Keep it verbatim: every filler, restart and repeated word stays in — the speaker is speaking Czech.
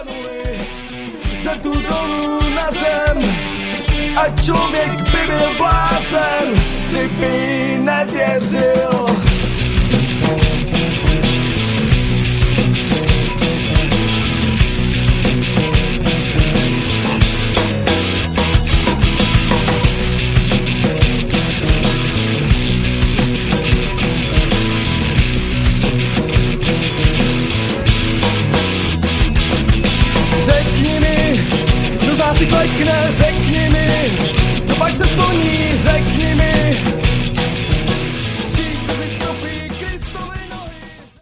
tanuli ze tu dolů na zem. A člověk by byl blázen, kdyby nevěřil. Řekni mi, kdo z nás si klekne, řekni mi, kdo pak se skloní, řekni mi,